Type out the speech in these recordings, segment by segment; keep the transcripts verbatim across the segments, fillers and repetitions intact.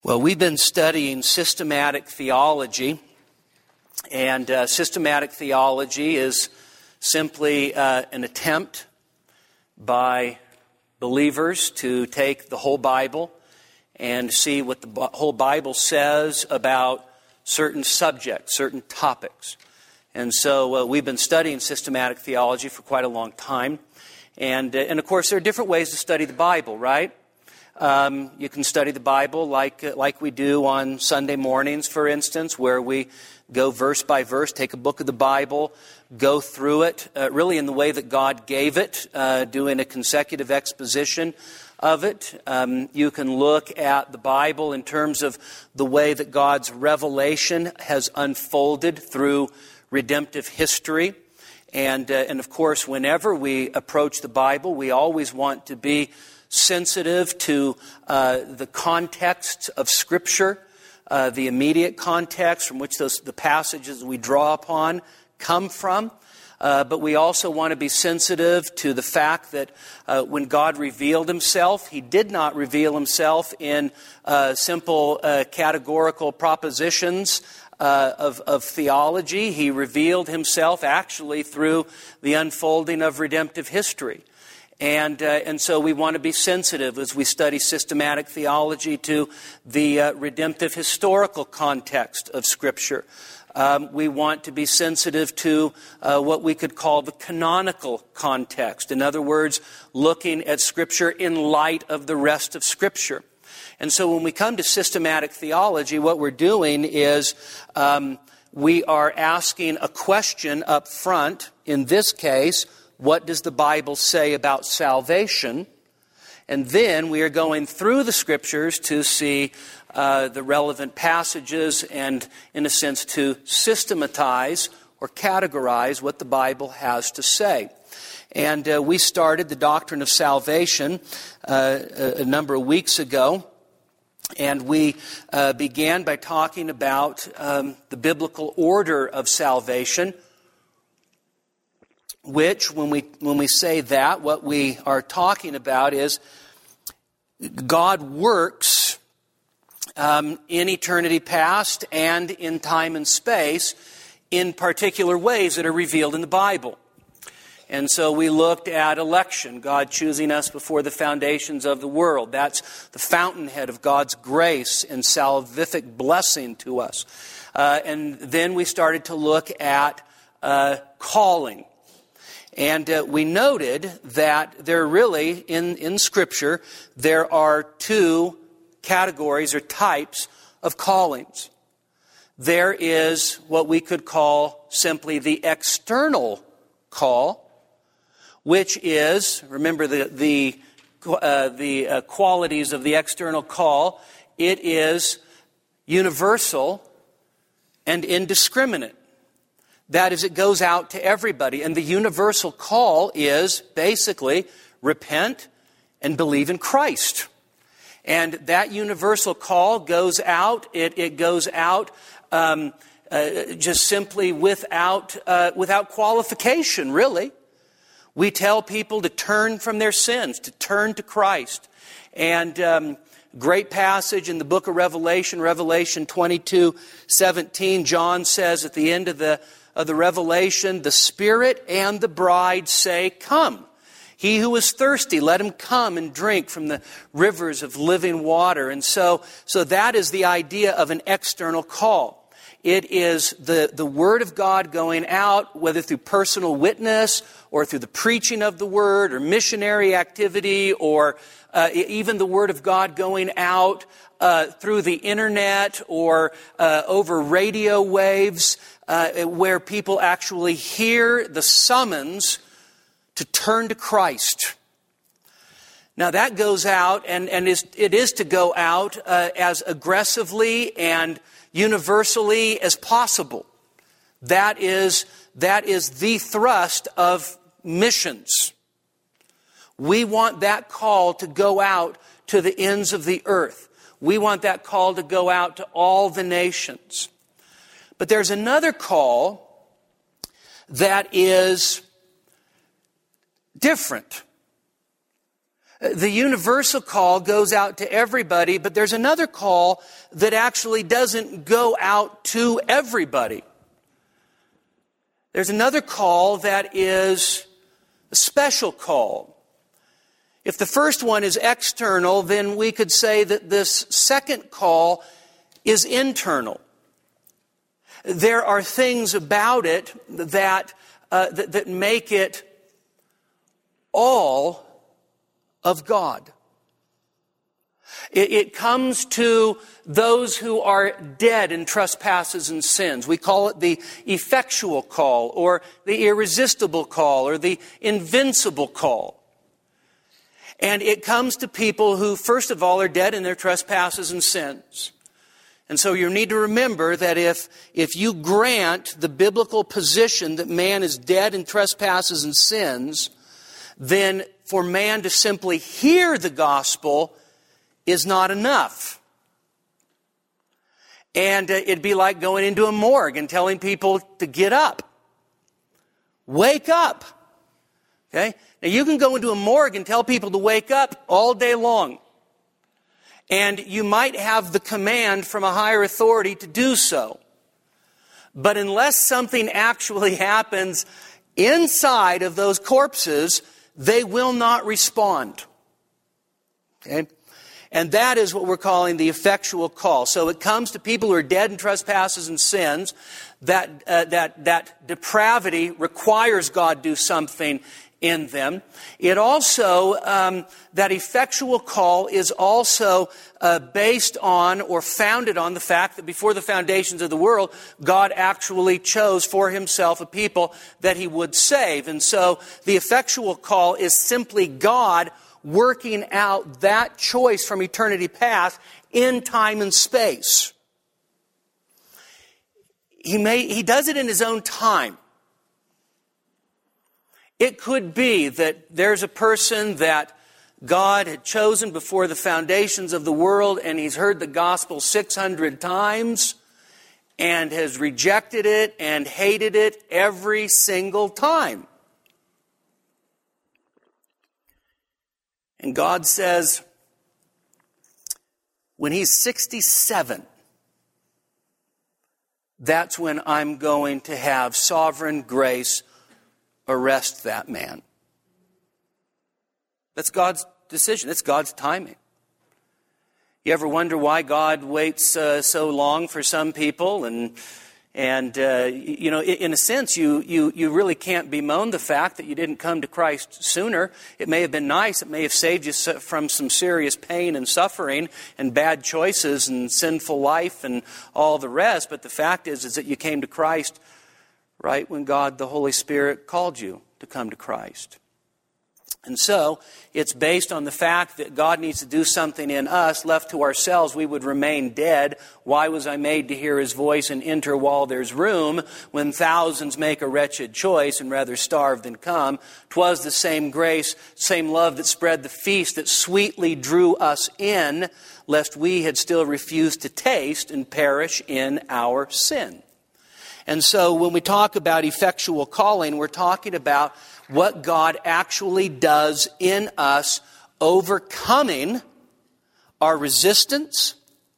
Well, we've been studying systematic theology, and uh, systematic theology is simply uh, an attempt by believers to take the whole Bible and see what the whole Bible says about certain subjects, certain topics. And so uh, we've been studying systematic theology for quite a long time. And, uh, and of course, there are different ways to study the Bible, right? Um, you can study the Bible like uh, like we do on Sunday mornings, for instance, where we go verse by verse, take a book of the Bible, go through it, uh, really in the way that God gave it, uh, doing a consecutive exposition of it. Um, you can look at the Bible in terms of the way that God's revelation has unfolded through redemptive history. And, uh, and of course, whenever we approach the Bible, we always want to be sensitive to uh, the context of Scripture, uh, the immediate context from which those the passages we draw upon come from. Uh, but we also want to be sensitive to the fact that uh, when God revealed Himself, He did not reveal Himself in uh, simple uh, categorical propositions uh, of, of theology. He revealed Himself actually through the unfolding of redemptive history. And uh, and so we want to be sensitive as we study systematic theology to the uh, redemptive historical context of Scripture. Um, we want to be sensitive to uh, what we could call the canonical context. In other words, looking at Scripture in light of the rest of Scripture. And so when we come to systematic theology, what we're doing is um, we are asking a question up front. In this case, what does the Bible say about salvation? And then we are going through the Scriptures to see uh, the relevant passages and, in a sense, to systematize or categorize what the Bible has to say. And uh, we started the doctrine of salvation uh, a, a number of weeks ago. And we uh, began by talking about um, the biblical order of salvation, which, when we when we say that, what we are talking about is God works um, in eternity past and in time and space in particular ways that are revealed in the Bible. And so we looked at election, God choosing us before the foundations of the world. That's the fountainhead of God's grace and salvific blessing to us. Uh, and then we started to look at uh, calling. And uh, we noted that there really, in, in Scripture, there are two categories or types of callings. There is what we could call simply the external call, which is, remember the the uh, the uh, qualities of the external call, it is universal and indiscriminate. That is, it goes out to everybody. And the universal call is basically repent and believe in Christ. And that universal call goes out. It, it goes out um, uh, just simply without uh, without qualification, really. We tell people to turn from their sins, to turn to Christ. And um, great passage in the book of Revelation, Revelation twenty-two seventeen, John says at the end of the of the Revelation, the Spirit and the bride say, "Come. He who is thirsty, let him come and drink from the rivers of living water." And so, so that is the idea of an external call. It is the, the Word of God going out, whether through personal witness or through the preaching of the Word or missionary activity or uh, even the Word of God going out uh, through the internet or uh, over radio waves, Uh, where people actually hear the summons to turn to Christ. Now that goes out, and, and is, it is to go out uh, as aggressively and universally as possible. That is, that is the thrust of missions. We want that call to go out to the ends of the earth. We want that call to go out to all the nations. But there's another call that is different. The universal call goes out to everybody, but there's another call that actually doesn't go out to everybody. There's another call that is a special call. If the first one is external, then we could say that this second call is internal. There are things about it that, uh, that, that make it all of God. It, it comes to those who are dead in trespasses and sins. We call it the effectual call, or the irresistible call, or the invincible call. And it comes to people who, first of all, are dead in their trespasses and sins. And so you need to remember that if, if you grant the biblical position that man is dead in trespasses and sins, then for man to simply hear the gospel is not enough. And uh, it'd be like going into a morgue and telling people to get up. Wake up. Okay? Now you can go into a morgue and tell people to wake up all day long. And you might have the command from a higher authority to do so. But unless something actually happens inside of those corpses, they will not respond. Okay? And that is what we're calling the effectual call. So it comes to people who are dead in trespasses and sins. That, uh, that, that depravity requires God do something in them. It also, um, that effectual call is also uh, based on or founded on the fact that before the foundations of the world, God actually chose for himself a people that he would save. And so the effectual call is simply God working out that choice from eternity past in time and space. He may, he does it in his own time. It could be that there's a person that God had chosen before the foundations of the world, and he's heard the gospel six hundred times and has rejected it and hated it every single time. And God says, when he's sixty-seven, that's when I'm going to have sovereign grace arrest that man. That's God's decision. It's God's timing. You ever wonder why God waits uh, so long for some people? And, and uh, you know, in a sense, you, you, you really can't bemoan the fact that you didn't come to Christ sooner. It may have been nice. It may have saved you from some serious pain and suffering and bad choices and sinful life and all the rest. But the fact is, is that you came to Christ right when God, the Holy Spirit, called you to come to Christ. And so, it's based on the fact that God needs to do something in us. Left to ourselves, we would remain dead. Why was I made to hear his voice and enter while there's room, when thousands make a wretched choice and rather starve than come? 'Twas the same grace, same love that spread the feast that sweetly drew us in, lest we had still refused to taste and perish in our sin. And so when we talk about effectual calling, we're talking about what God actually does in us, overcoming our resistance,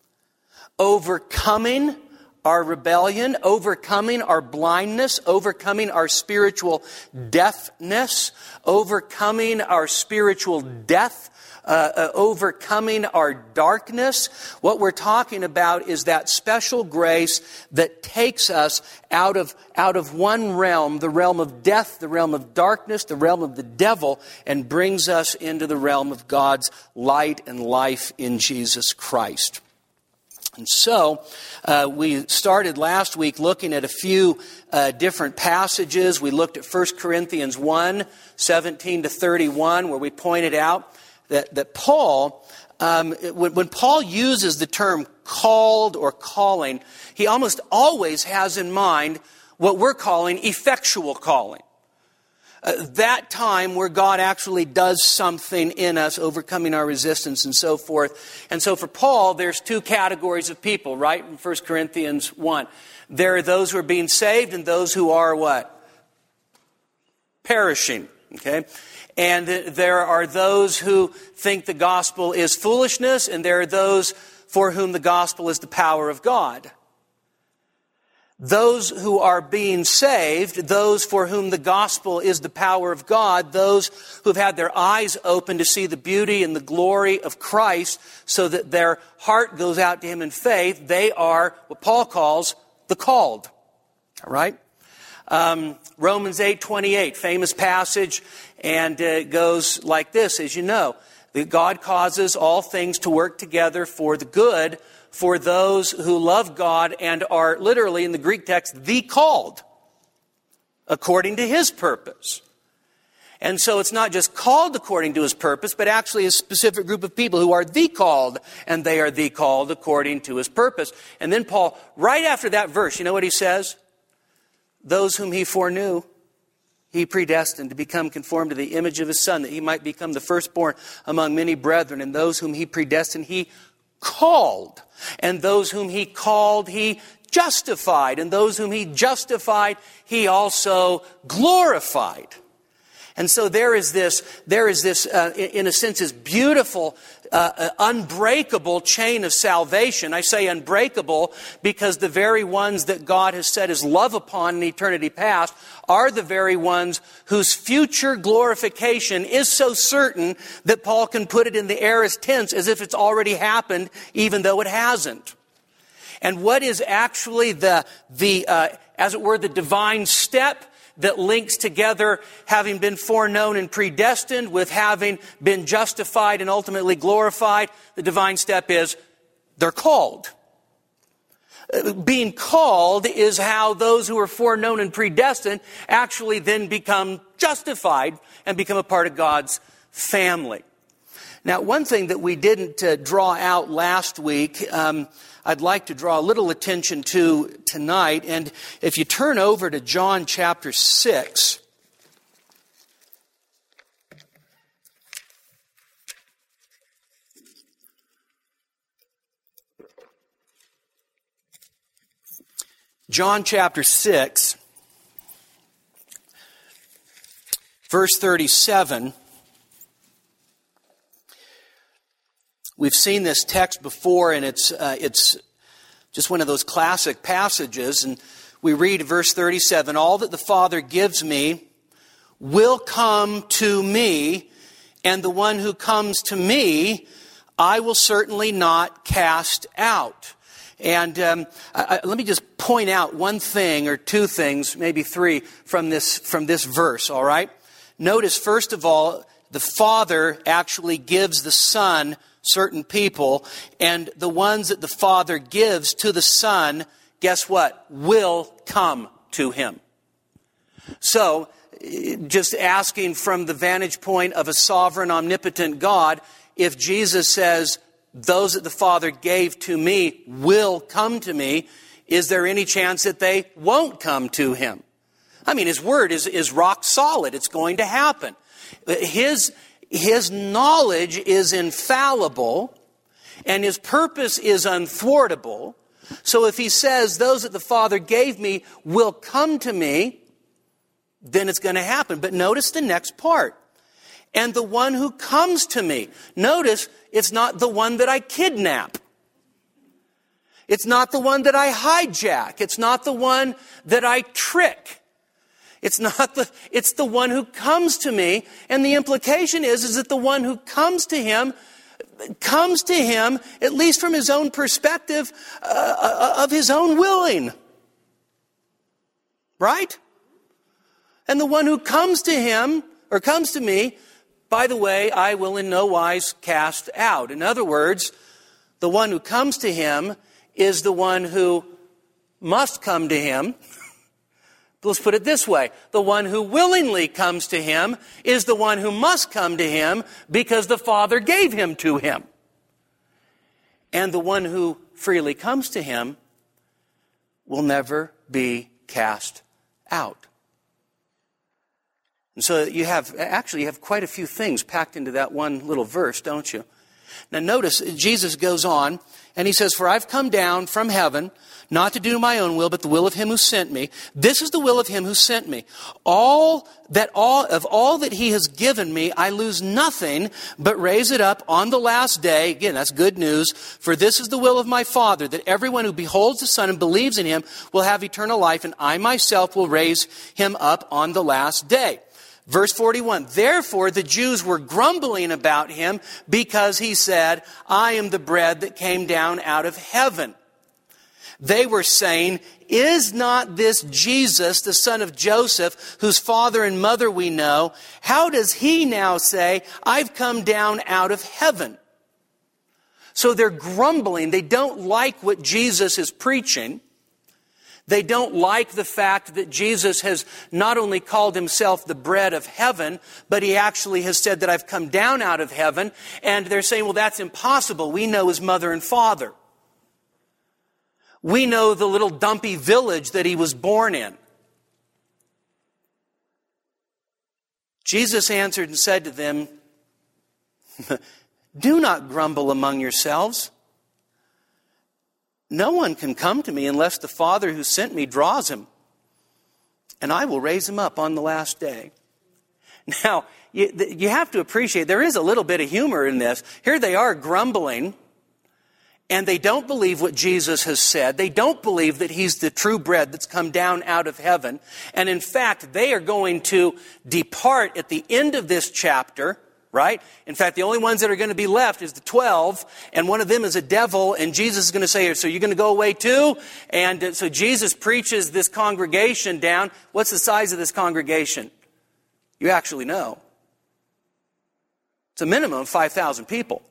overcoming our rebellion, overcoming our blindness, overcoming our spiritual deafness, overcoming our spiritual death, Uh, uh, overcoming our darkness. What we're talking about is that special grace that takes us out of, out of one realm, the realm of death, the realm of darkness, the realm of the devil, and brings us into the realm of God's light and life in Jesus Christ. And so, uh, we started last week looking at a few uh, different passages. We looked at First Corinthians one, seventeen to thirty-one, where we pointed out That, that Paul, um, when, when Paul uses the term called or calling, he almost always has in mind what we're calling effectual calling. Uh, that time where God actually does something in us, overcoming our resistance and so forth. And so for Paul, there's two categories of people, right? In First Corinthians one. There are those who are being saved and those who are what? Perishing. Okay? And there are those who think the gospel is foolishness, and there are those for whom the gospel is the power of God. Those who are being saved, those for whom the gospel is the power of God, those who have had their eyes open to see the beauty and the glory of Christ so that their heart goes out to Him in faith, they are what Paul calls the called. All right? Um, Romans eight twenty-eight, famous passage, and uh, it goes like this, as you know, that God causes all things to work together for the good for those who love God and are literally, in the Greek text, the called, according to His purpose. And so it's not just called according to His purpose, but actually a specific group of people who are the called, and they are the called according to His purpose. And then Paul, right after that verse, you know what he says? Those whom He foreknew, He predestined to become conformed to the image of His Son, that He might become the firstborn among many brethren. And those whom He predestined, He called. And those whom He called, He justified. And those whom He justified, He also glorified. And so there is this, there is this, uh, in a sense, this beautiful, uh, unbreakable chain of salvation. I say unbreakable because the very ones that God has set His love upon in eternity past are the very ones whose future glorification is so certain that Paul can put it in the aorist tense as if it's already happened, even though it hasn't. And what is actually the, the uh, as it were, the divine step that links together having been foreknown and predestined with having been justified and ultimately glorified? The divine step is they're called. Being called is how those who are foreknown and predestined actually then become justified and become a part of God's family. Now, one thing that we didn't uh, draw out last week, um, I'd like to draw a little attention to tonight. And if you turn over to John chapter six, John chapter six, verse thirty-seven. We've seen this text before, and it's uh, it's just one of those classic passages. And we read verse thirty-seven, all that the Father gives me will come to me, and the one who comes to me I will certainly not cast out. And um, I, I, let me just point out one thing or two things, maybe three, from this from this verse, all right? Notice, first of all, the Father actually gives the Son certain people, and the ones that the Father gives to the Son, guess what? Will come to Him. So, just asking from the vantage point of a sovereign, omnipotent God, if Jesus says, those that the Father gave to me will come to me, is there any chance that they won't come to Him? I mean, His word is, is rock solid. It's going to happen. His His knowledge is infallible, and His purpose is unthwartable. So if He says, those that the Father gave me will come to me, then it's going to happen. But notice the next part. And the one who comes to me. Notice, it's not the one that I kidnap. It's not the one that I hijack. It's not the one that I trick. It's not the, it's the one who comes to me. And the implication is, is that the one who comes to Him, comes to Him, at least from his own perspective, uh, of his own willing. Right? And the one who comes to Him, or comes to me, by the way, I will in no wise cast out. In other words, the one who comes to Him is the one who must come to Him. Let's put it this way. The one who willingly comes to Him is the one who must come to Him because the Father gave him to Him. And the one who freely comes to Him will never be cast out. And so you have, actually you have quite a few things packed into that one little verse, don't you? Now notice, Jesus goes on, and he says, "For I've come down from heaven, not to do my own will, but the will of him who sent me. This is the will of him who sent me. All that all of all that he has given me, I lose nothing, but raise it up on the last day." Again, that's good news. "For this is the will of my Father, that everyone who beholds the Son and believes in him will have eternal life, and I myself will raise him up on the last day." Verse forty-one, "Therefore the Jews were grumbling about him because he said, 'I am the bread that came down out of heaven.' They were saying, 'Is not this Jesus, the son of Joseph, whose father and mother we know? How does he now say, I've come down out of heaven?'" So they're grumbling. They don't like what Jesus is preaching. They don't like the fact that Jesus has not only called himself the bread of heaven, but he actually has said that I've come down out of heaven. And they're saying, well, that's impossible. We know his mother and father. We know the little dumpy village that he was born in. Jesus answered and said to them, "Do not grumble among yourselves. No one can come to me unless the Father who sent me draws him, and I will raise him up on the last day." Now, you, you have to appreciate, there is a little bit of humor in this. Here they are grumbling, and they don't believe what Jesus has said. They don't believe that he's the true bread that's come down out of heaven. And in fact, they are going to depart at the end of this chapter, right? In fact, the only ones that are going to be left is the twelve, and one of them is a devil, and Jesus is going to say, "So you're going to go away too?" And so Jesus preaches this congregation down. What's the size of this congregation? You actually know. It's a minimum of five thousand people.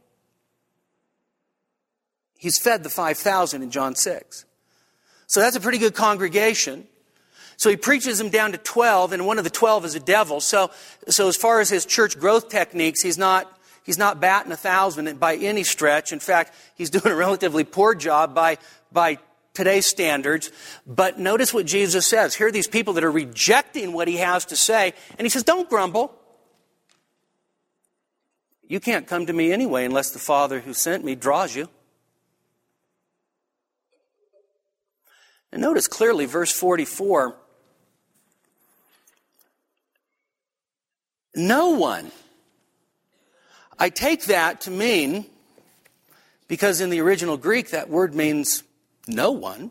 He's fed the five thousand in John six. So that's a pretty good congregation. So he preaches them down to twelve, and one of the twelve is a devil. So, so as far as his church growth techniques, he's not, he's not batting a thousand by any stretch. In fact, he's doing a relatively poor job by, by today's standards. But notice what Jesus says. Here are these people that are rejecting what he has to say. And he says, don't grumble. You can't come to me anyway unless the Father who sent me draws you. And notice clearly verse forty-four. No one. I take that to mean, because in the original Greek that word means no one.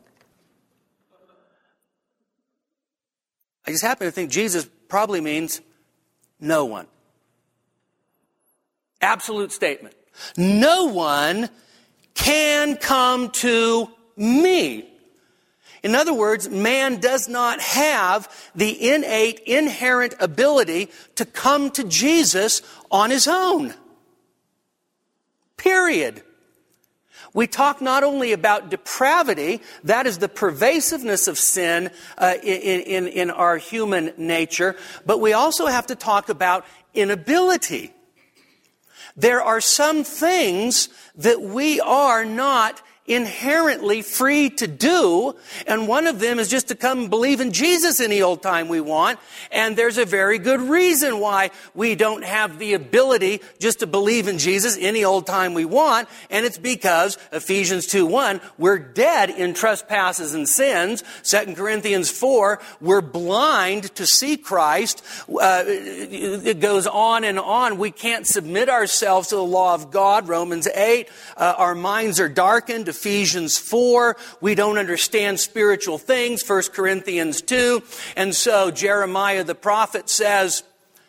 I just happen to think Jesus probably means no one. Absolute statement. No one can come to me. In other words, man does not have the innate, inherent ability to come to Jesus on his own. Period. We talk not only about depravity, that is the pervasiveness of sin uh, in, in, in our human nature, but we also have to talk about inability. There are some things that we are not inherently free to do, and one of them is just to come and believe in Jesus any old time we want. And there's a very good reason why we don't have the ability just to believe in Jesus any old time we want, and it's because Ephesians two one, we're dead in trespasses and sins. Second Corinthians four, we're blind to see Christ. Uh, it goes on and on. We can't submit ourselves to the law of God. Romans eight, uh, our minds are darkened. Ephesians four, we don't understand spiritual things. First Corinthians two. And so Jeremiah the prophet says,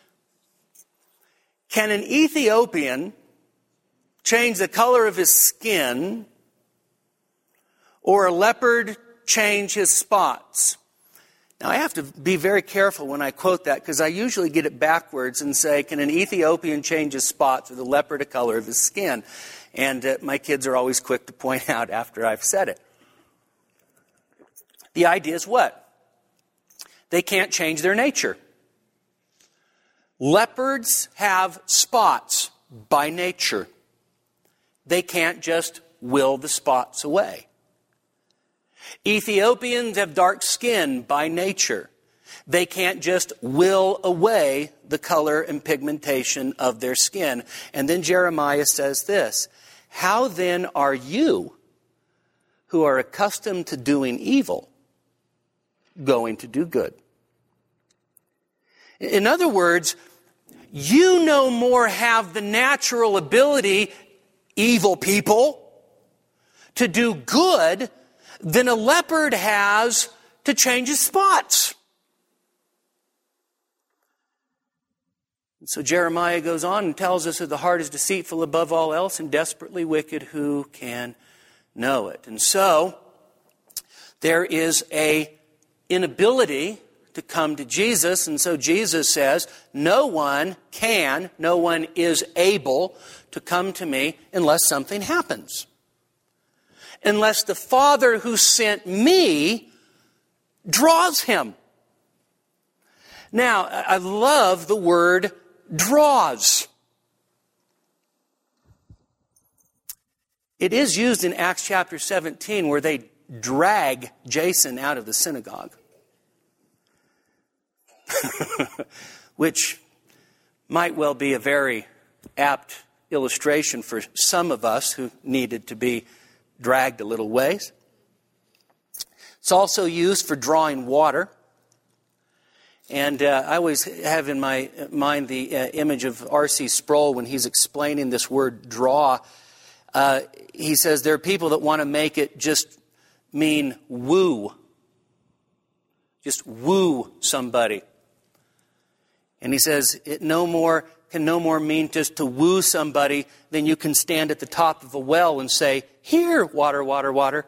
can an Ethiopian change the color of his skin, or a leopard change his spots? Now I have to be very careful when I quote that, because I usually get it backwards and say, can an Ethiopian change his spots, or the leopard the color of his skin? And uh, my kids are always quick to point out after I've said it. The idea is what? They can't change their nature. Leopards have spots by nature. They can't just will the spots away. Ethiopians have dark skin by nature. They can't just will away the color and pigmentation of their skin. And then Jeremiah says this, how then are you who are accustomed to doing evil going to do good? In other words, you no more have the natural ability, evil people, to do good than a leopard has to change his spots. So Jeremiah goes on and tells us that the heart is deceitful above all else and desperately wicked. Who can know it? And so there is a inability to come to Jesus. And so Jesus says, no one can, no one is able to come to me unless something happens. Unless the Father who sent me draws him. Now, I love the word draws. It is used in Acts chapter seventeen where they drag Jason out of the synagogue. Which might well be a very apt illustration for some of us who needed to be dragged a little ways. It's also used for drawing water. And uh, I always have in my mind the uh, image of R C Sproul when he's explaining this word draw. Uh, he says there are people that want to make it just mean woo. Just woo somebody. And he says it no more can no more mean just to woo somebody than you can stand at the top of a well and say, here, water, water, water.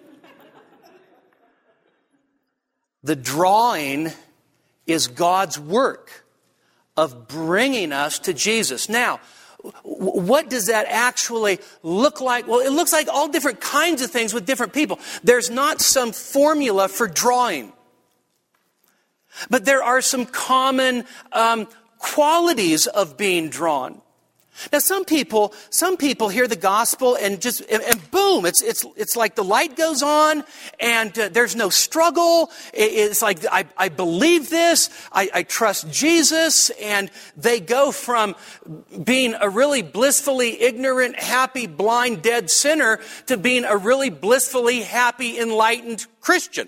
The drawing is God's work of bringing us to Jesus. Now, what does that actually look like? Well, it looks like all different kinds of things with different people. There's not some formula for drawing. But there are some common um, qualities of being drawn. Now, some people, some people hear the gospel and just, and, and boom, it's it's it's like the light goes on, and uh, there's no struggle. It, it's like I, I believe this, I, I trust Jesus, and they go from being a really blissfully ignorant, happy, blind, dead sinner to being a really blissfully happy, enlightened Christian.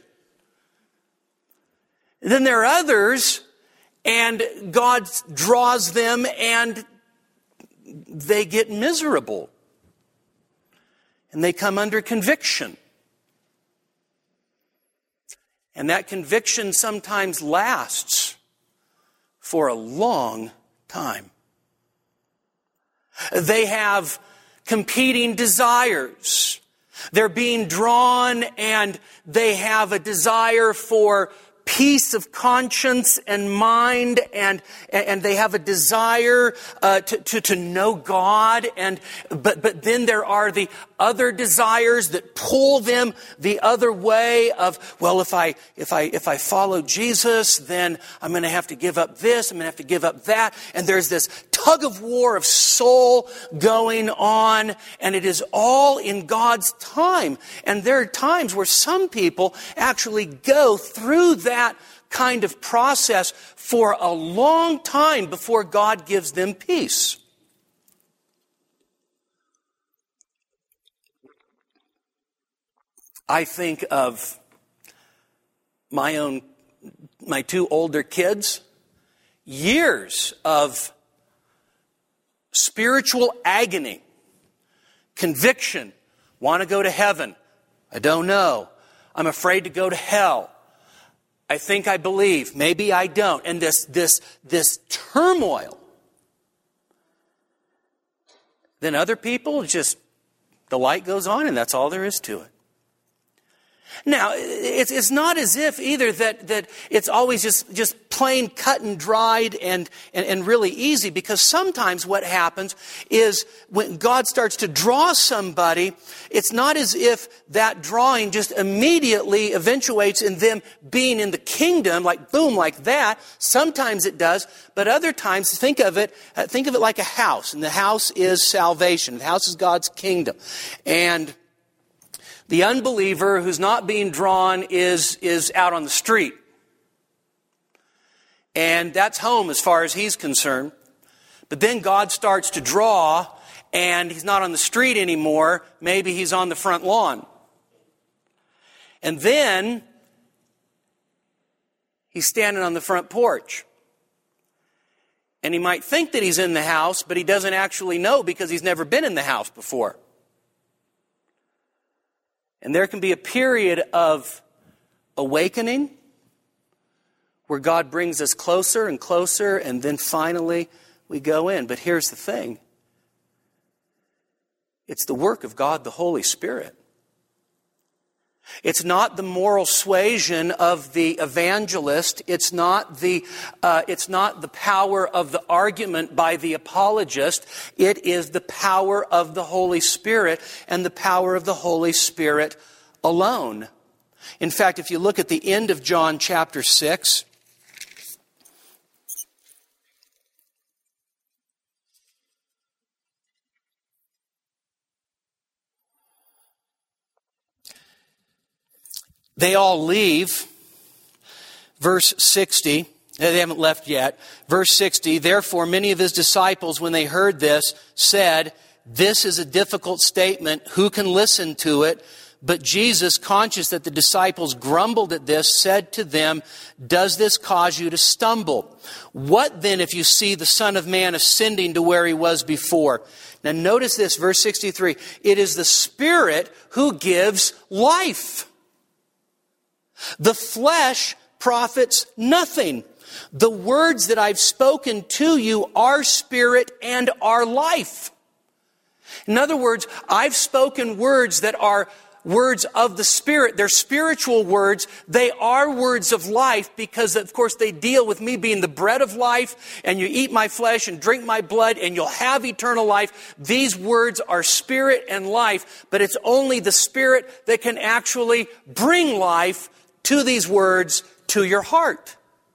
Then there are others, and God draws them, and they get miserable. And they come under conviction. And that conviction sometimes lasts for a long time. They have competing desires. They're being drawn, and they have a desire for peace of conscience and mind, and and they have a desire uh, to, to to know God, and but but then there are the other desires that pull them the other way of, well, if I if I if I follow Jesus, then I'm going to have to give up this, I'm going to have to give up that, and there's this tug of war of soul going on, and it is all in God's time. And there are times where some people actually go through that kind of process for a long time before God gives them peace. I think of my own, my two older kids, years of spiritual agony, conviction, want to go to heaven. I don't know. I'm afraid to go to hell. I think I believe. Maybe I don't. And this, this, this turmoil. Then other people just, the light goes on and that's all there is to it. Now, it's it's not as if either that, that it's always just, just plain cut and dried and, and, and really easy, because sometimes what happens is when God starts to draw somebody, it's not as if that drawing just immediately eventuates in them being in the kingdom, like boom, like that. Sometimes it does, but other times, think of it, think of it like a house, and the house is salvation. The house is God's kingdom. And the unbeliever who's not being drawn is, is out on the street. And that's home as far as he's concerned. But then God starts to draw, and he's not on the street anymore. Maybe he's on the front lawn. And then he's standing on the front porch. And he might think that he's in the house, but he doesn't actually know because he's never been in the house before. And there can be a period of awakening where God brings us closer and closer, and then finally we go in. But here's the thing. It's the work of God, the Holy Spirit. It's not the moral suasion of the evangelist. It's not the, uh, it's not the power of the argument by the apologist. It is the power of the Holy Spirit, and the power of the Holy Spirit alone. In fact, if you look at the end of John chapter six, they all leave. Verse sixty, they haven't left yet. Verse sixty, therefore many of his disciples, when they heard this, said, this is a difficult statement. Who can listen to it? But Jesus, conscious that the disciples grumbled at this, said to them, does this cause you to stumble? What then if you see the Son of Man ascending to where he was before? Now notice this, verse sixty-three. It is the Spirit who gives life. The flesh profits nothing. The words that I've spoken to you are spirit and are life. In other words, I've spoken words that are words of the Spirit. They're spiritual words. They are words of life because, of course, they deal with me being the bread of life, and you eat my flesh and drink my blood and you'll have eternal life. These words are spirit and life, but it's only the Spirit that can actually bring life to these words, to your heart.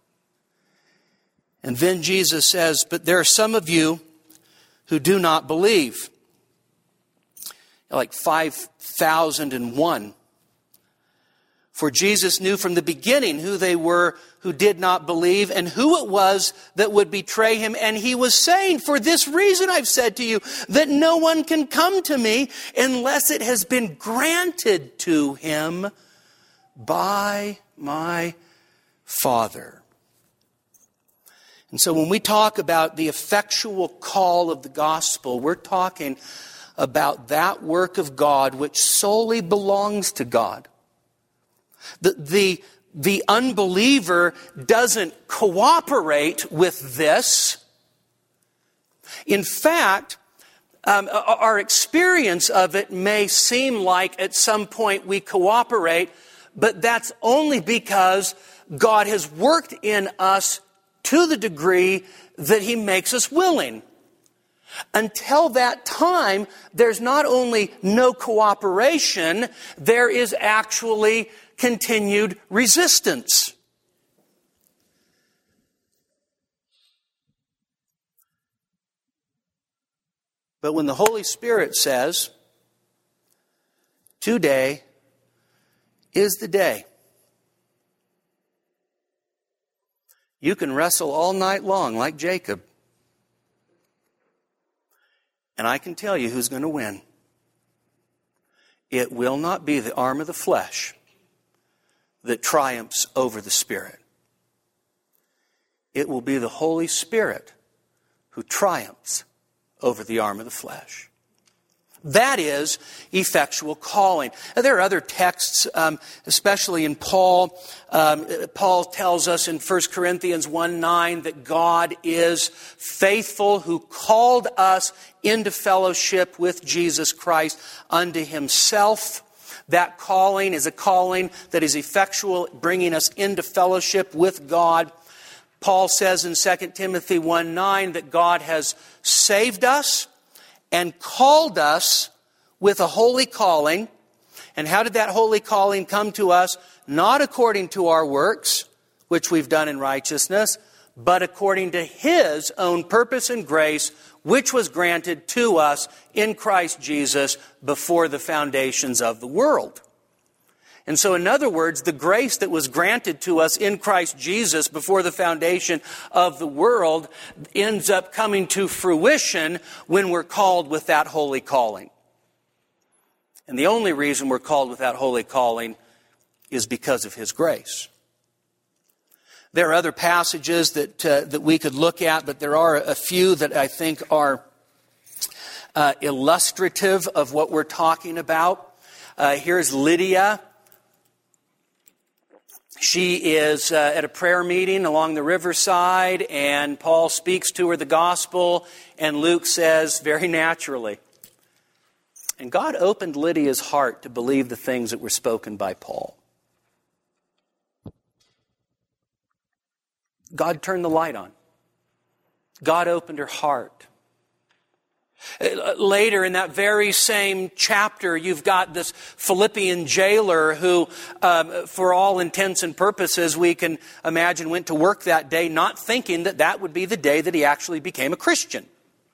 And then Jesus says, but there are some of you who do not believe. Like five thousand and one. For Jesus knew from the beginning who they were who did not believe and who it was that would betray him. And he was saying, for this reason I've said to you, that no one can come to me unless it has been granted to him by my Father. And so when we talk about the effectual call of the gospel, we're talking about that work of God which solely belongs to God. The, the, the unbeliever doesn't cooperate with this. In fact, um, our experience of it may seem like at some point we cooperate, but that's only because God has worked in us to the degree that he makes us willing. Until that time, there's not only no cooperation, there is actually continued resistance. But when the Holy Spirit says, today is the day, you can wrestle all night long like Jacob. And I can tell you who's going to win. It will not be the arm of the flesh that triumphs over the Spirit. It will be the Holy Spirit who triumphs over the arm of the flesh. That is effectual calling. Now, there are other texts, um, especially in Paul. Um, Paul tells us in First Corinthians one nine that God is faithful who called us into fellowship with Jesus Christ unto himself. That calling is a calling that is effectual, bringing us into fellowship with God. Paul says in Second Timothy one nine that God has saved us and called us with a holy calling. And how did that holy calling come to us? Not according to our works, which we've done in righteousness, but according to his own purpose and grace, which was granted to us in Christ Jesus before the foundations of the world. And so, in other words, the grace that was granted to us in Christ Jesus before the foundation of the world ends up coming to fruition when we're called with that holy calling. And the only reason we're called with that holy calling is because of His grace. There are other passages that uh, that we could look at, but there are a few that I think are uh, illustrative of what we're talking about. Uh, here's Lydia. She is uh, at a prayer meeting along the riverside, and Paul speaks to her the gospel, and Luke says, very naturally, and God opened Lydia's heart to believe the things that were spoken by Paul. God turned the light on. God opened her heart. Later in that very same chapter, you've got this Philippian jailer who, um, for all intents and purposes, we can imagine went to work that day not thinking that that would be the day that he actually became a Christian.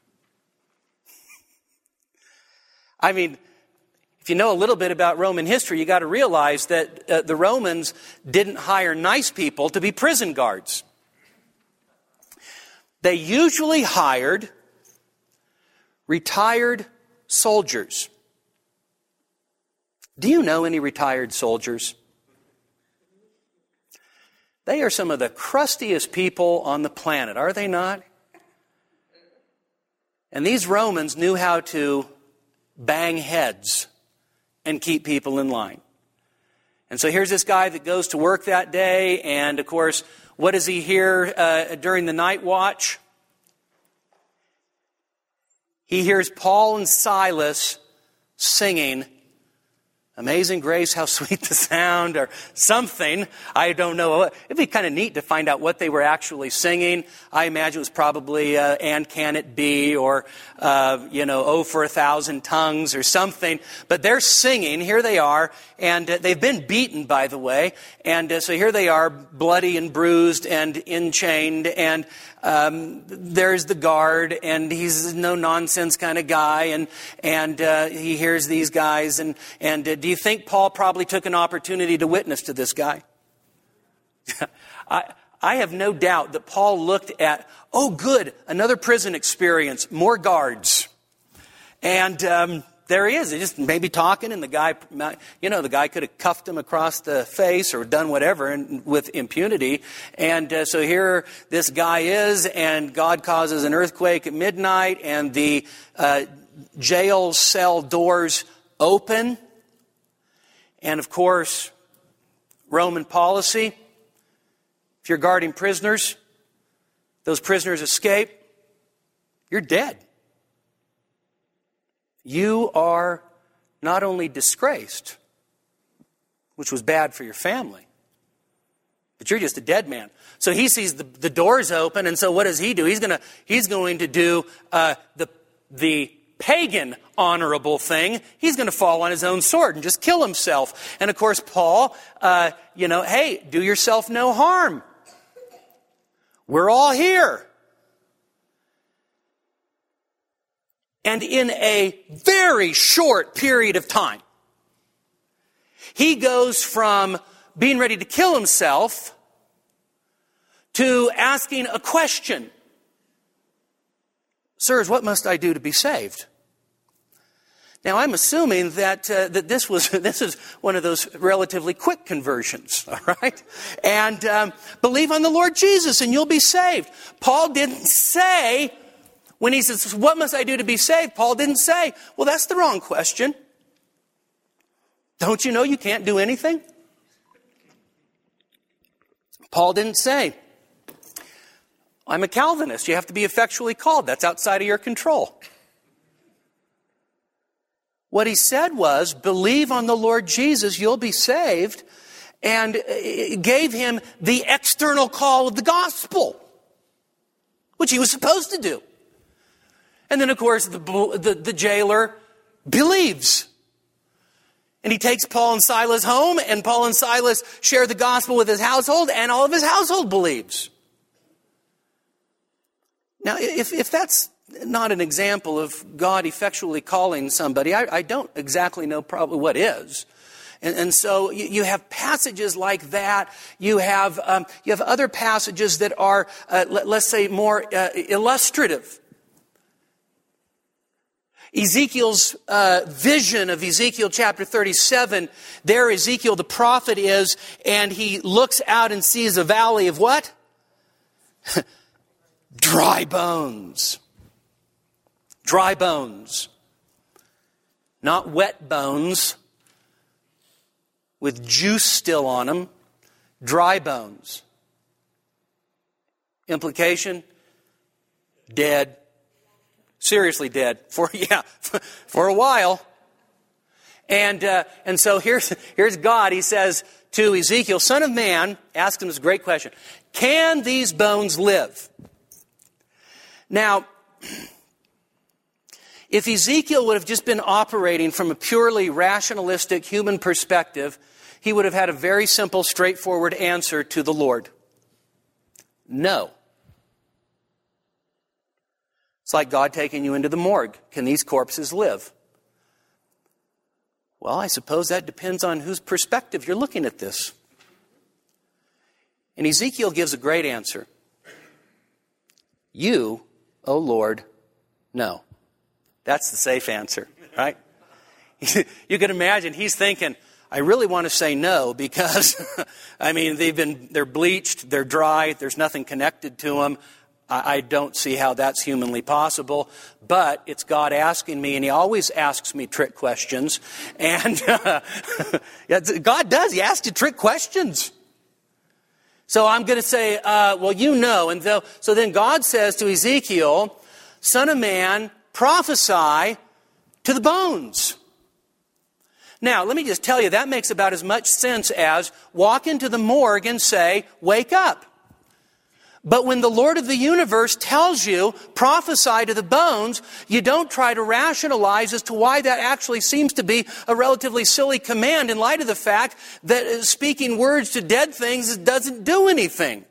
I mean, if you know a little bit about Roman history, you got to realize that uh, the Romans didn't hire nice people to be prison guards. They usually hired retired soldiers. Do you know any retired soldiers? They are some of the crustiest people on the planet, are they not? And these Romans knew how to bang heads and keep people in line. And so here's this guy that goes to work that day, and of course, what does he hear uh, during the night watch? He hears Paul and Silas singing, "Amazing Grace, how sweet the sound," or something. I don't know. It'd be kind of neat to find out what they were actually singing. I imagine it was probably uh, "And Can It Be," or, uh, you know, "Oh, for a Thousand Tongues," or something. But they're singing. Here they are. And uh, they've been beaten, by the way. And uh, so here they are, bloody and bruised and enchained. And um, there's the guard, and he's a no-nonsense kind of guy. And and uh, he hears these guys. And, and uh, do you think Paul probably took an opportunity to witness to this guy? I, I have no doubt that Paul looked at, oh, good, another prison experience, more guards. And Um, There he is. He's just maybe talking, and the guy, you know, the guy could have cuffed him across the face or done whatever and, with impunity. And uh, so here this guy is, and God causes an earthquake at midnight, and the uh, jail cell doors open. And of course, Roman policy, if you're guarding prisoners, those prisoners escape, you're dead. You are not only disgraced, which was bad for your family, but you're just a dead man. So he sees the, the doors open, and so what does he do? He's gonna he's going to do uh, the the pagan honorable thing. He's going to fall on his own sword and just kill himself. And of course, Paul, uh, you know, hey, do yourself no harm. We're all here. And in a very short period of time, he goes from being ready to kill himself to asking a question. "Sirs, what must I do to be saved?" Now, I'm assuming that uh, that this was this is one of those relatively quick conversions, all right? And um, believe on the Lord Jesus and you'll be saved. Paul didn't say, when he says, "What must I do to be saved?" Paul didn't say, "Well, that's the wrong question. Don't you know you can't do anything?" Paul didn't say, "I'm a Calvinist. You have to be effectually called. That's outside of your control." What he said was, believe on the Lord Jesus, you'll be saved, and gave him the external call of the gospel, which he was supposed to do. And then, of course, the, the, the jailer believes. And he takes Paul and Silas home, and Paul and Silas share the gospel with his household, and all of his household believes. Now, if, if that's not an example of God effectually calling somebody, I, I don't exactly know probably what is. And, and so you, you have passages like that. You have um, you have other passages that are, uh, let, let's say, more uh, illustrative. Ezekiel's uh, vision of Ezekiel chapter thirty-seven, there Ezekiel the prophet is, and he looks out and sees a valley of what? Dry bones. Dry bones. Not wet bones with juice still on them. Dry bones. Implication? Dead. Seriously dead. For, yeah, for a while. And uh, and so here's, here's God. He says to Ezekiel, Son of man, ask him this great question. Can these bones live? Now, if Ezekiel would have just been operating from a purely rationalistic human perspective, he would have had a very simple, straightforward answer to the Lord. No. It's like God taking you into the morgue. Can these corpses live? Well, I suppose that depends on whose perspective you're looking at this. And Ezekiel gives a great answer. You, O Lord, know. That's the safe answer, right? You can imagine he's thinking, I really want to say no because, I mean, they've been, they're bleached, they're dry, there's nothing connected to them. I, I don't see how that's humanly possible, but it's God asking me, and he always asks me trick questions. And uh, God does, he asks you trick questions. So I'm going to say, uh, well, you know. And though, so then God says to Ezekiel, Son of man, prophesy to the bones. Now, let me just tell you, that makes about as much sense as walk into the morgue and say, wake up. But when the Lord of the universe tells you, prophesy to the bones, you don't try to rationalize as to why that actually seems to be a relatively silly command in light of the fact that speaking words to dead things doesn't do anything.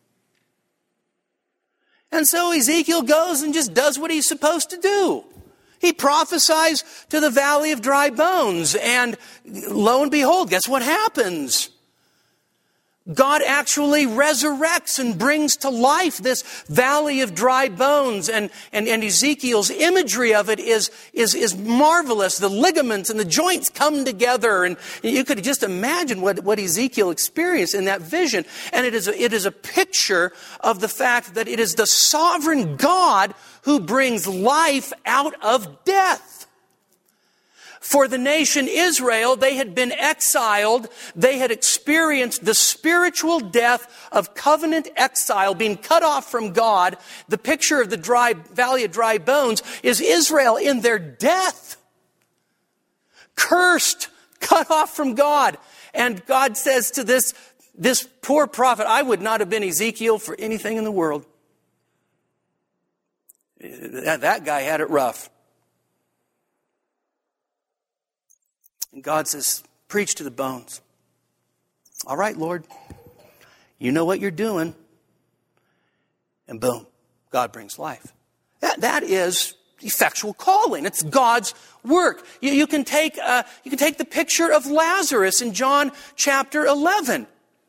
And so Ezekiel goes and just does what he's supposed to do. He prophesies to the valley of dry bones, and lo and behold, guess what happens? God actually resurrects and brings to life this valley of dry bones. And, and, and Ezekiel's imagery of it is, is, is marvelous. The ligaments and the joints come together. And you could just imagine what, what Ezekiel experienced in that vision. And it is, a, it is a picture of the fact that it is the sovereign God who brings life out of death. For the nation Israel, they had been exiled. They had experienced the spiritual death of covenant exile, being cut off from God. The picture of the dry valley of dry bones is Israel in their death. Cursed, cut off from God. And God says to this, this poor prophet, I would not have been Ezekiel for anything in the world. That, that guy had it rough. And God says, preach to the bones. All right, Lord, you know what you're doing. And boom, God brings life. That, that is effectual calling. It's God's work. You, you, can take, uh, you can take the picture of Lazarus in John chapter eleven.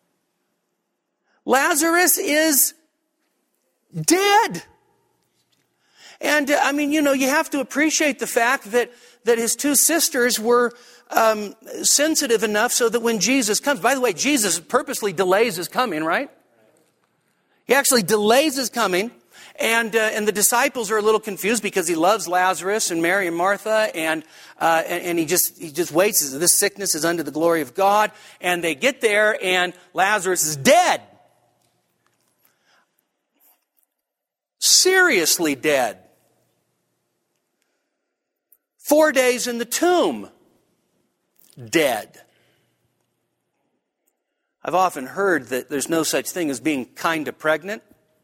Lazarus is dead. And, uh, I mean, you know, you have to appreciate the fact that, that his two sisters were um, sensitive enough so that when Jesus comes, by the way, Jesus purposely delays his coming, right? He actually delays his coming. And, uh, and the disciples are a little confused because he loves Lazarus and Mary and Martha. And, uh, and, and he just, he just waits. This sickness is unto the glory of God. And they get there and Lazarus is dead. Seriously dead. Four days in the tomb. Dead. I've often heard that there's no such thing as being kind of pregnant.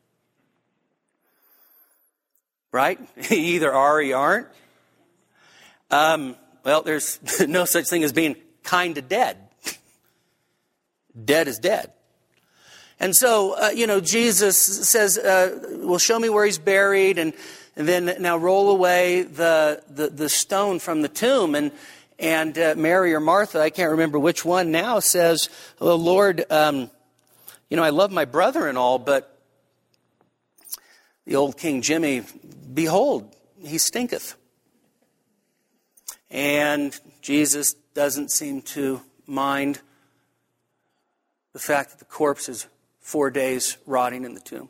Right? You either are or you aren't. Um, well, there's no such thing as being kind of dead. Dead is dead. And so, uh, you know, Jesus says, uh, well, show me where he's buried, and, and then now roll away the, the, the stone from the tomb. And, And uh, Mary or Martha, I can't remember which one now, says, "Oh, Lord, um, you know, I love my brother and all, but the old King Jimmy, behold, he stinketh." And Jesus doesn't seem to mind the fact that the corpse is four days rotting in the tomb.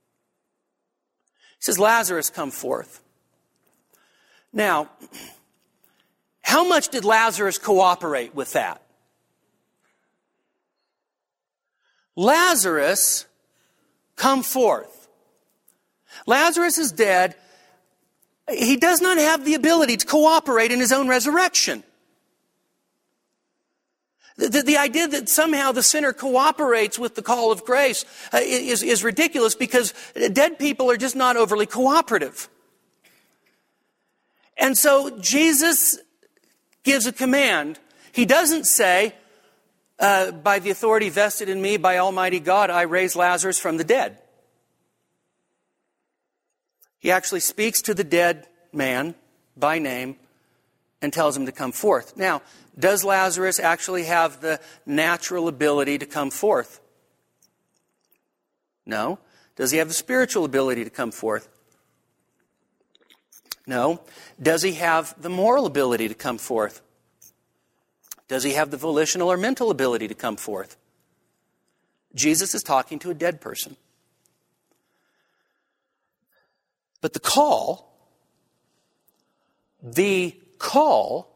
He says, "Lazarus, come forth." Now, how much did Lazarus cooperate with that? Lazarus, come forth. Lazarus is dead. He does not have the ability to cooperate in his own resurrection. The, the, the idea that somehow the sinner cooperates with the call of grace uh, is, is ridiculous, because dead people are just not overly cooperative. And so Jesus gives a command. He doesn't say, uh, by the authority vested in me by Almighty God, I raise Lazarus from the dead. He actually speaks to the dead man by name and tells him to come forth. Now, does Lazarus actually have the natural ability to come forth? No. Does he have the spiritual ability to come forth? No. Does he have the moral ability to come forth? Does he have the volitional or mental ability to come forth? Jesus is talking to a dead person. But the call, the call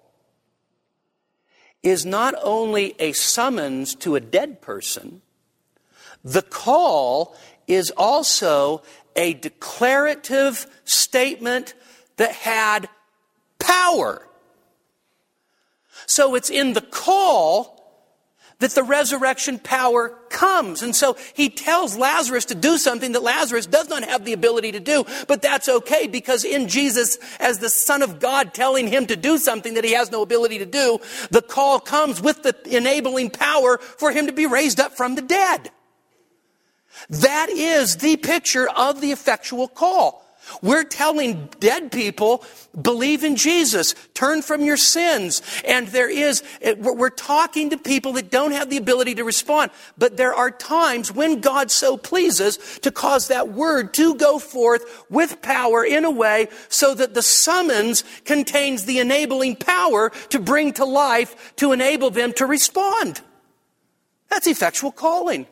is not only a summons to a dead person, the call is also a declarative statement that had power. So it's in the call that the resurrection power comes. And so he tells Lazarus to do something that Lazarus does not have the ability to do. But that's okay, because in Jesus, as the Son of God telling him to do something that he has no ability to do, the call comes with the enabling power for him to be raised up from the dead. That is the picture of the effectual call. We're telling dead people, believe in Jesus, turn from your sins. And there is, we're talking to people that don't have the ability to respond. But there are times when God so pleases to cause that word to go forth with power in a way so that the summons contains the enabling power to bring to life, to enable them to respond. That's effectual calling.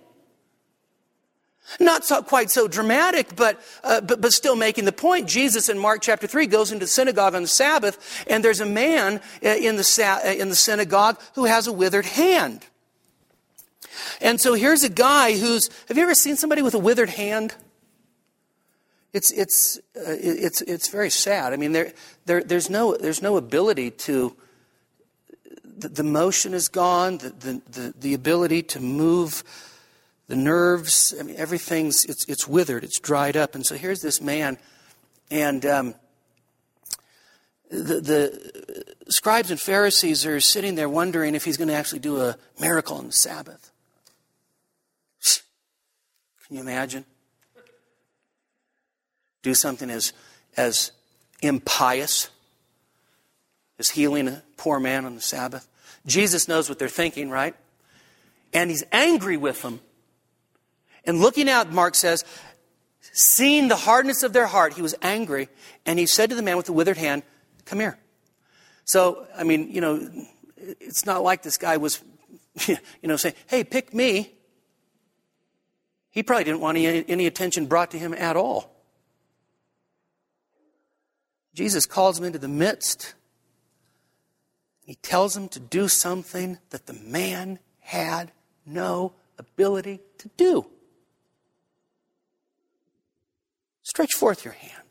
Not so, quite so dramatic, but, uh, but but still making the point. Jesus in Mark chapter three goes into the synagogue on the Sabbath, and there's a man in the sa- in the synagogue who has a withered hand. And so here's a guy who's, have you ever seen somebody with a withered hand? It's it's uh, it's it's very sad. I mean, there there there's no there's no ability to. The, the motion is gone. The, the the the ability to move. The nerves, I mean, everything's, it's it's withered, it's dried up. And so here's this man, and um, the, the scribes and Pharisees are sitting there wondering if he's going to actually do a miracle on the Sabbath. Can you imagine? Do something as, as impious as healing a poor man on the Sabbath. Jesus knows what they're thinking, right? And he's angry with them. And looking out, Mark says, seeing the hardness of their heart, he was angry. And he said to the man with the withered hand, come here. So, I mean, you know, it's not like this guy was, you know, saying, hey, pick me. He probably didn't want any, any attention brought to him at all. Jesus calls him into the midst. He tells him to do something that the man had no ability to do. Stretch forth your hand.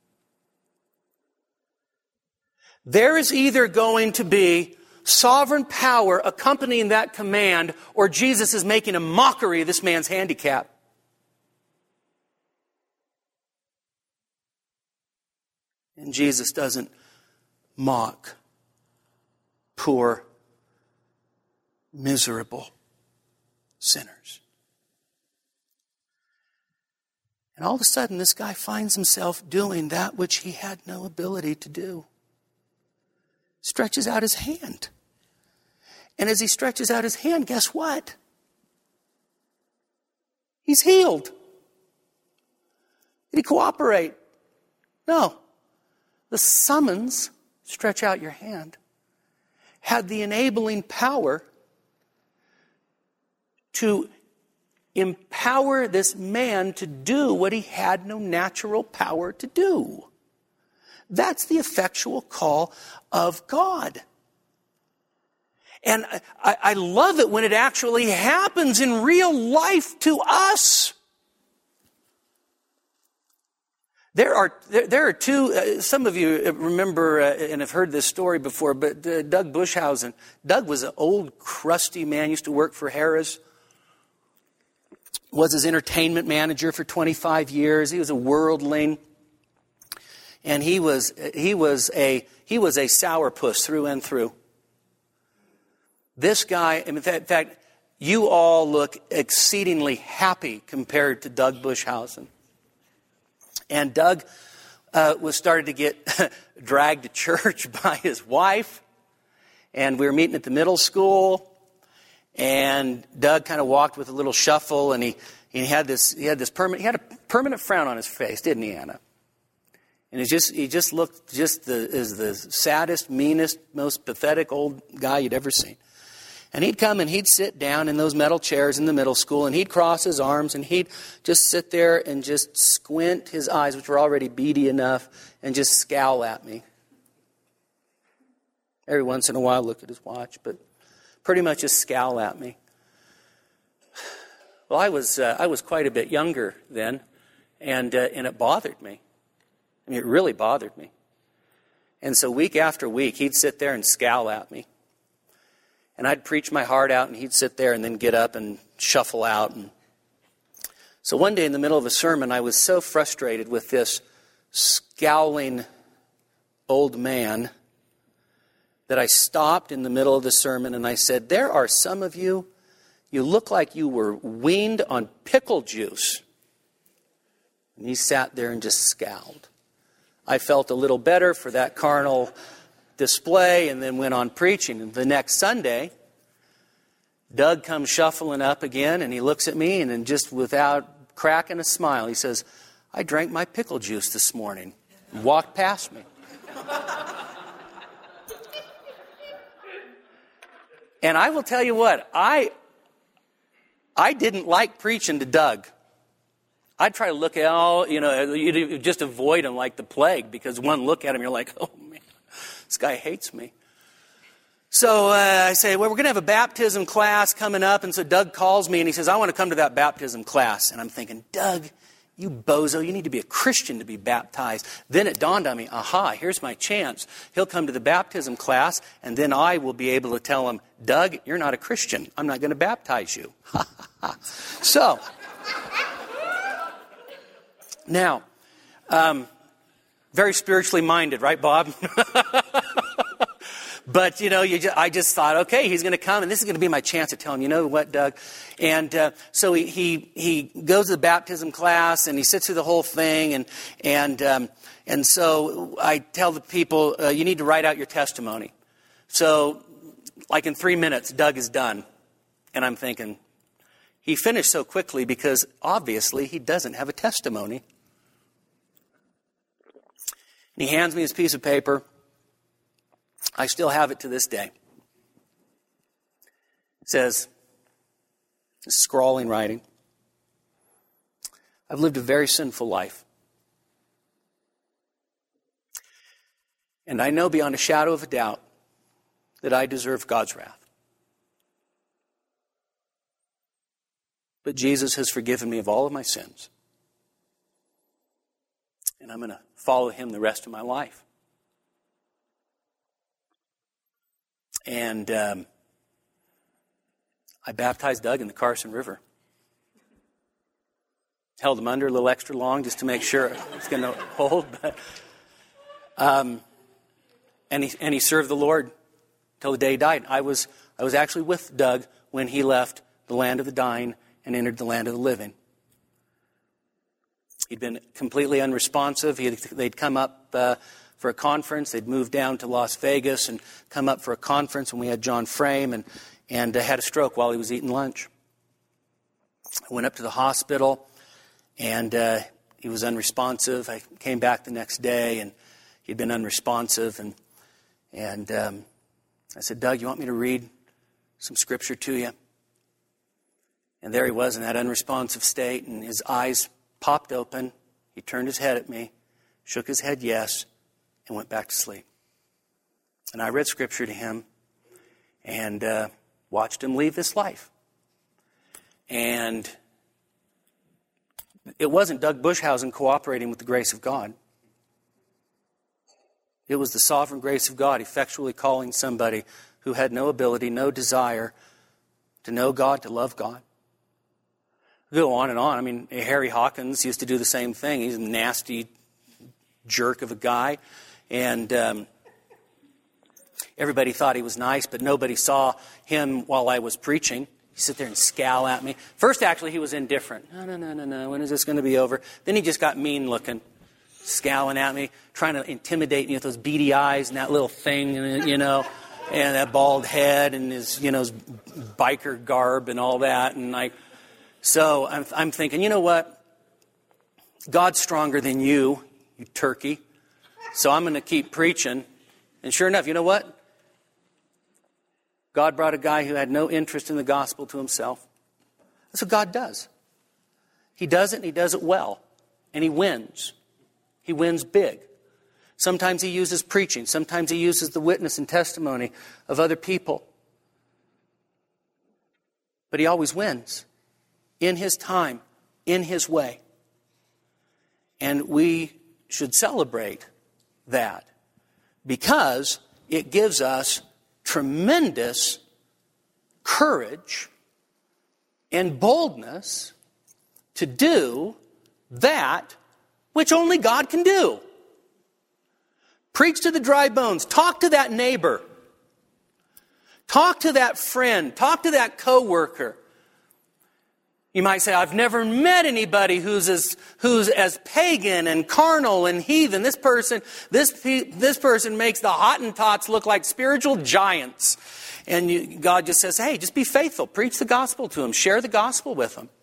There is either going to be sovereign power accompanying that command, or Jesus is making a mockery of this man's handicap. And Jesus doesn't mock poor, miserable sinners. And all of a sudden, this guy finds himself doing that which he had no ability to do. stretches out his hand. And as he stretches out his hand, guess what? He's healed. Did he cooperate? No. The summons, stretch out your hand, had the enabling power to empower this man to do what he had no natural power to do. That's the effectual call of God. And I, I love it when it actually happens in real life to us. There are there, there are two, uh, some of you remember uh, and have heard this story before, but uh, Doug Bushhausen. Doug was an old, crusty man, used to work for Harrah's. Was his entertainment manager for twenty-five years. He was a worldling. And he was he was a he was a sourpuss through and through. This guy, in fact, you all look exceedingly happy compared to Doug Bushhausen. And Doug uh, was started to get dragged to church by his wife. And we were meeting at the middle school. And Doug kind of walked with a little shuffle, and he, he had this he had this permanent he had a permanent frown on his face, didn't he, Anna? And he just he just looked just the as the saddest, meanest, most pathetic old guy you'd ever seen. And he'd come and he'd sit down in those metal chairs in the middle school, and he'd cross his arms, and he'd just sit there and just squint his eyes, which were already beady enough, and just scowl at me. Every once in a while, look at his watch, but pretty much just scowl at me. Well, I was uh, I was quite a bit younger then, and uh, and it bothered me. I mean, it really bothered me. And so week after week, he'd sit there and scowl at me. And I'd preach my heart out, and he'd sit there and then get up and shuffle out. And so one day in the middle of a sermon, I was so frustrated with this scowling old man that I stopped in the middle of the sermon and I said, there are some of you, you look like you were weaned on pickle juice. And he sat there and just scowled. I felt a little better for that carnal display and then went on preaching. And the next Sunday, Doug comes shuffling up again and he looks at me and then just without cracking a smile, he says, I drank my pickle juice this morning. And walked past me. And I will tell you what, I I didn't like preaching to Doug. I'd try to look at all, you know, you just avoid him like the plague, because one look at him, you're like, oh man, this guy hates me. So uh, I say, well, we're going to have a baptism class coming up. And so Doug calls me and he says, I want to come to that baptism class. And I'm thinking, Doug, you bozo, you need to be a Christian to be baptized. Then it dawned on me, aha, here's my chance. He'll come to the baptism class, and then I will be able to tell him, Doug, you're not a Christian. I'm not going to baptize you. So, now, um, very spiritually minded, right, Bob? But, you know, you just, I just thought, okay, he's going to come, and this is going to be my chance to tell him, you know what, Doug? And uh, so he, he he goes to the baptism class, and he sits through the whole thing, and and um, and so I tell the people, uh, you need to write out your testimony. So, like in three minutes, Doug is done. And I'm thinking, he finished so quickly because obviously he doesn't have a testimony. And he hands me his piece of paper. I still have it to this day. It says, scrawling writing, I've lived a very sinful life. And I know beyond a shadow of a doubt that I deserve God's wrath. But Jesus has forgiven me of all of my sins. And I'm going to follow him the rest of my life. And um, I baptized Doug in the Carson River. Held him under a little extra long just to make sure it's going to hold. But, um, and he and he served the Lord till the day he died. I was I was actually with Doug when he left the land of the dying and entered the land of the living. He'd been completely unresponsive. He had, they'd come up uh, for a conference. They'd moved down to Las Vegas and come up for a conference, and we had John Frame, and, and uh, had a stroke while he was eating lunch. I went up to the hospital, and uh, he was unresponsive. I came back the next day, and he'd been unresponsive, and and um, I said, Doug, you want me to read some scripture to you? And there he was in that unresponsive state, and his eyes popped open. He turned his head at me, shook his head yes, and went back to sleep. And I read scripture to him and uh, watched him leave this life. And it wasn't Doug Bushhausen cooperating with the grace of God. It was the sovereign grace of God effectually calling somebody who had no ability, no desire to know God, to love God. Go on and on. I mean, Harry Hawkins used to do the same thing. He's a nasty jerk of a guy. And um, everybody thought he was nice, but nobody saw him while I was preaching. He'd sit there and scowl at me. First, actually, he was indifferent. No, no, no, no, no. When is this going to be over? Then he just got mean looking, scowling at me, trying to intimidate me with those beady eyes and that little thing, you know, and that bald head and his, you know, his biker garb and all that. And like, so I'm, I'm thinking, you know what? God's stronger than you, you turkey. So I'm going to keep preaching. And sure enough, you know what? God brought a guy who had no interest in the gospel to himself. That's what God does. He does it, and he does it well. And he wins. He wins big. Sometimes he uses preaching. Sometimes he uses the witness and testimony of other people. But he always wins. In his time. In his way. And we should celebrate that. Because it gives us tremendous courage and boldness to do that which only God can do. Preach to the dry bones. Talk to that neighbor. Talk to that friend. Talk to that coworker. You might say, I've never met anybody who's as who's as pagan and carnal and heathen. This person, this this person makes the Hottentots look like spiritual giants. And you, God just says, hey, just be faithful. Preach the gospel to them. Share the gospel with them.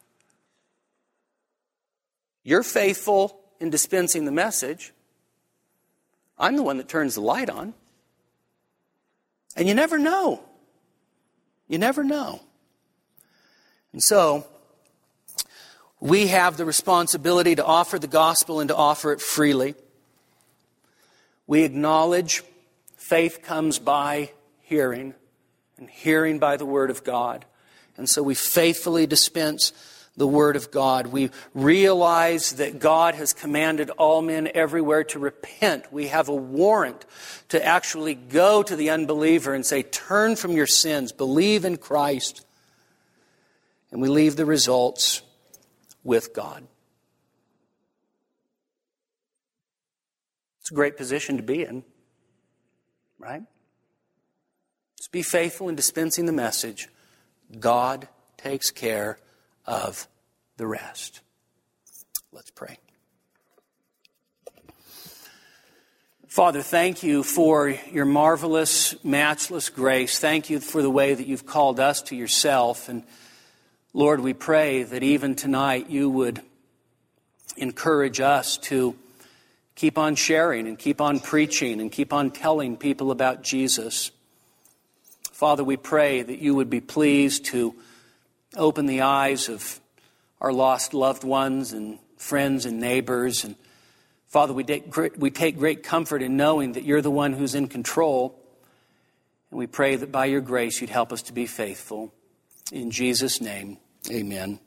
You're faithful in dispensing the message. I'm the one that turns the light on. And you never know. You never know. And so, we have the responsibility to offer the gospel and to offer it freely. We acknowledge faith comes by hearing, and hearing by the word of God. And so we faithfully dispense the word of God. We realize that God has commanded all men everywhere to repent. We have a warrant to actually go to the unbeliever and say, turn from your sins, believe in Christ. And we leave the results with God. It's a great position to be in, right? Just be faithful in dispensing the message. God takes care of the rest. Let's pray. Father, thank you for your marvelous, matchless grace. Thank you for the way that you've called us to yourself. And Lord, we pray that even tonight you would encourage us to keep on sharing and keep on preaching and keep on telling people about Jesus. Father, we pray that you would be pleased to open the eyes of our lost loved ones and friends and neighbors. And Father, we take great, we take great comfort in knowing that you're the one who's in control. And we pray that by your grace you'd help us to be faithful. In Jesus' name, amen.